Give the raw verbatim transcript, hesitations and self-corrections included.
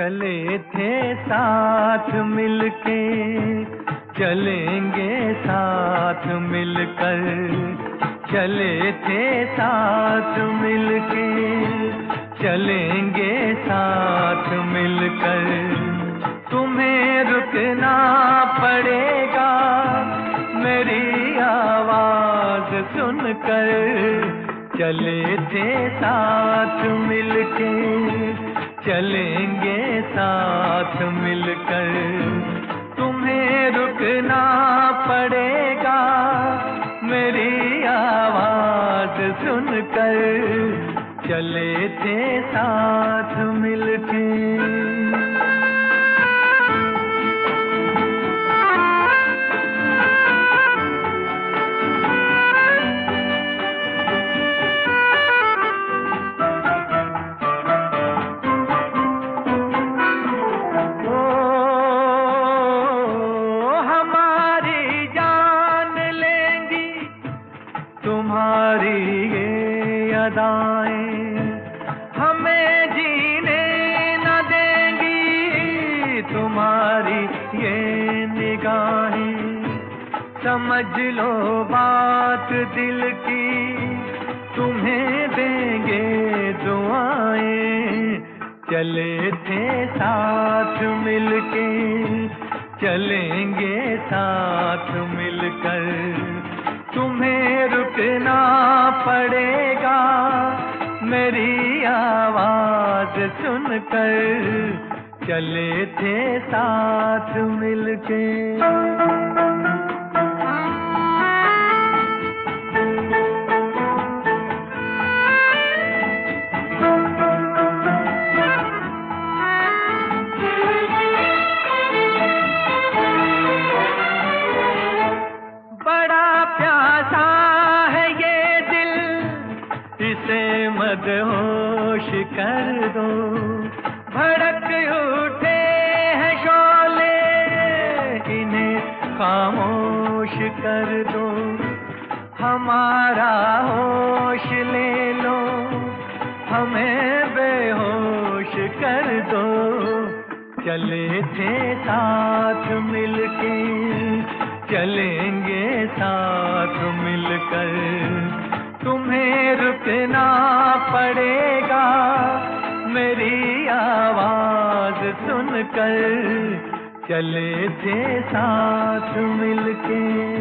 चले थे साथ मिलके, चलेंगे साथ मिलकर। चले थे साथ मिलके, चलेंगे साथ मिलकर। तुम्हें रुकना पड़ेगा मेरी आवाज सुनकर। चले थे साथ मिलके, चलेंगे साथ मिलकर। तुम्हें रुकना पड़ेगा मेरी आवाज सुनकर। चले थे साथ मिलके। तुम्हारी ये अदाएं हमें जीने न देंगी, तुम्हारी ये निगाहें समझ लो बात दिल की, तुम्हें देंगे दुआएं। चले थे साथ मिलके, चलेंगे साथ मिलकर। तुम्हें रुकना पड़ेगा मेरी आवाज सुनकर। चले थे साथ मिलके। इसे मदहोश कर दो, भड़क उठे हैं शोले, इन्हें खामोश कर दो। हमारा होश ले लो, हमें बेहोश कर दो। चले थे साथ मिलके, चलेंगे साथ मिलकर। तुम्हें रुकना पड़ेगा मेरी आवाज सुनकर। चले थे साथ मिलके।